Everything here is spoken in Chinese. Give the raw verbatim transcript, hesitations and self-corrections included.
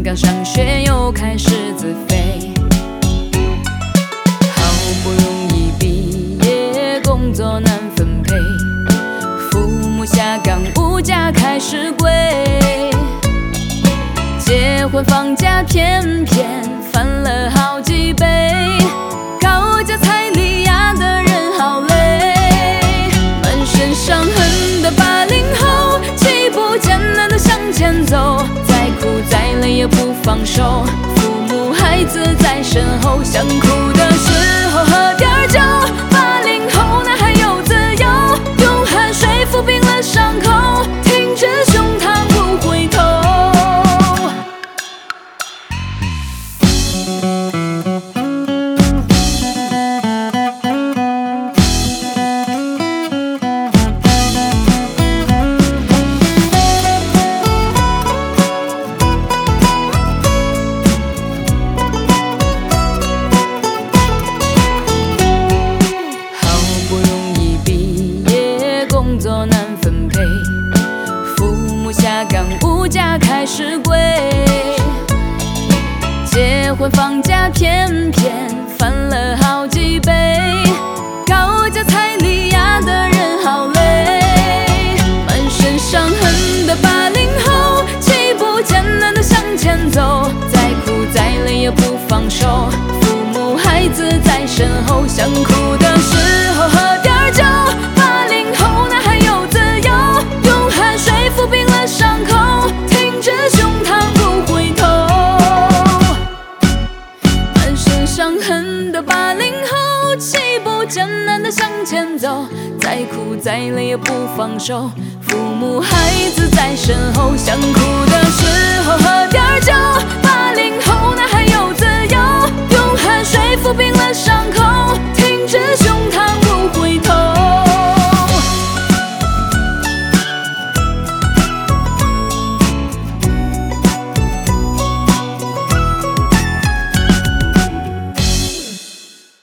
刚上学又开始自费，好不容易毕业，工作难分配，父母下岗，物价开始贵，结婚房价偏偏翻了好几倍，高价彩礼压得人好累，满身伤痕的八零后，起步艰难的向前走，再苦再累也不放手，父母孩子在身后，想哭的时候喝点酒，八零后哪还有自由，用汗水抚平了伤口，挺直胸膛不回头。工作难分配，父母下岗，物价开始贵，结婚房价偏偏翻了好几倍，高价彩礼压得人好累，满身伤痕的八零后，起步艰难的向前走，再苦再累也不放手，父母孩子在身后，想哭的时候喝点酒，八零后哪还有自由，用汗水抚平了伤口，挺直胸膛不回头，满身伤痕的八零后，起步艰难的向前走，再苦再累也不放手，父母孩子在身后，想哭的时候喝点酒，八零后哪还有自由，用汗水抚平了伤口，挺直胸膛